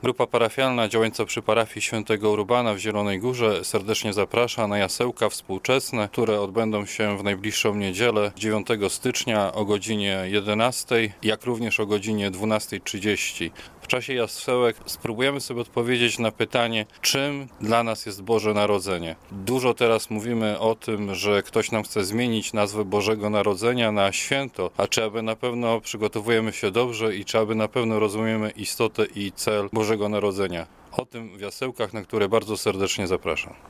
Grupa parafialna działająca przy parafii Świętego Urbana w Zielonej Górze serdecznie zaprasza na jasełka współczesne, które odbędą się w najbliższą niedzielę 9 stycznia o godzinie 11, jak również o godzinie 12:30. W czasie jasełek spróbujemy sobie odpowiedzieć na pytanie, czym dla nas jest Boże Narodzenie. Dużo teraz mówimy o tym, że ktoś nam chce zmienić nazwę Bożego Narodzenia na święto, a czy aby na pewno przygotowujemy się dobrze i czy aby na pewno rozumiemy istotę i cel Bożego Narodzenia. O tym w jasełkach, na które bardzo serdecznie zapraszam.